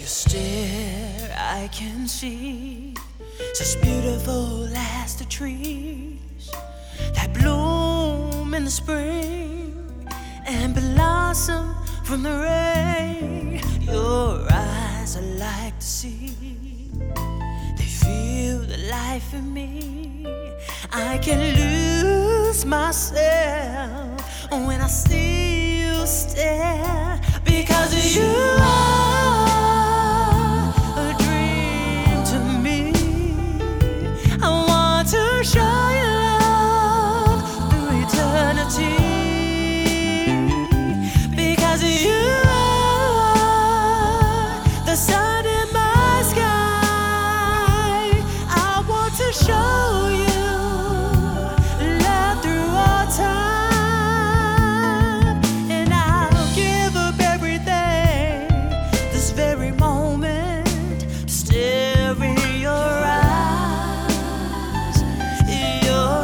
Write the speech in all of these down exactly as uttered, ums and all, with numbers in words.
Your stare I can see, such beautiful as the trees that bloom in the spring and blossom from the rain. Your eyes I like to see, they feel the life in me. I can lose myself when I see you stare, because you are a dream to me. I want to show you love through eternity, because you are the sun in my sky. I want to show you love through all time, and I'll give up everything this very moment to stare in your eyes, your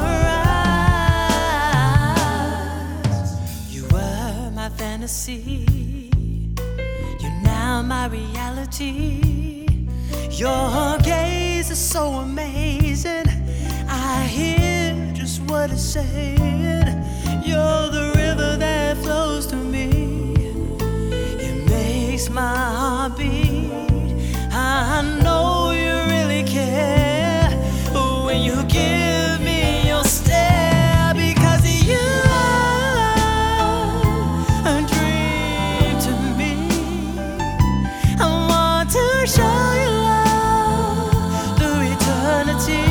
eyes. You were my fantasy, you're now my reality. Your gaze is so amazing, I hear just what it's saying. You're the river that flows through me, it makes my heart beat. I know you really care when you give me your stare, because you are a dream to me. I want to show you love through eternity,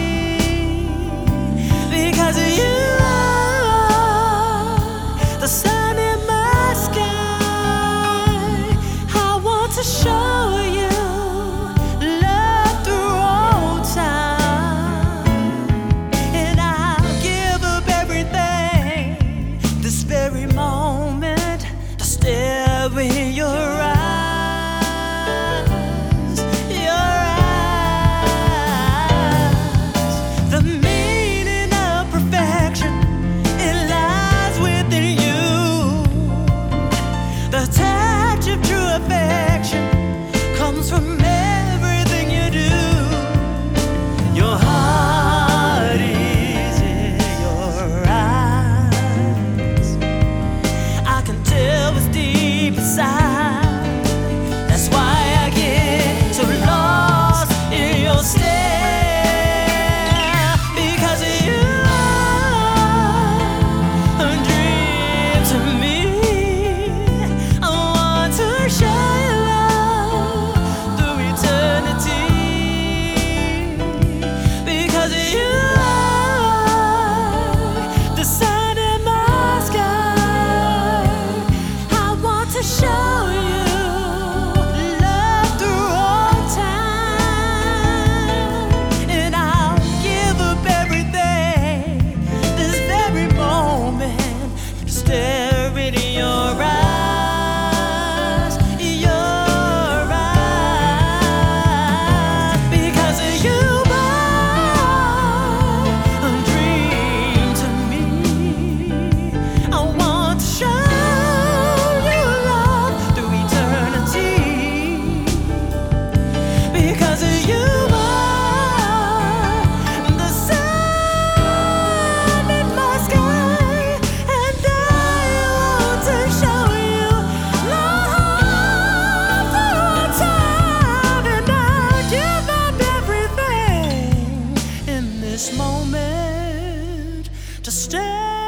because you are the sun in my sky. I want to show you love through all time, and I'll give up everything this very moment to stare in your eyes, your eyes. The meaning of perfection, it lies within you. The touch of true affection comes from everything you do. Your heart is in your eyes, I can tell what's deep inside. That's why I get so lost in your stare, because you are a dream to me. I want to show you love through eternity, because you are the sun in my sky. I want to show you love through all time, and I'll give up everything this very moment to stare into your eyes, your eyes, because you are a dream to me. I want to show you love through eternity, because you are the sun in my sky, and I want to show you love through all time, and I'll give up everything in this moment to stay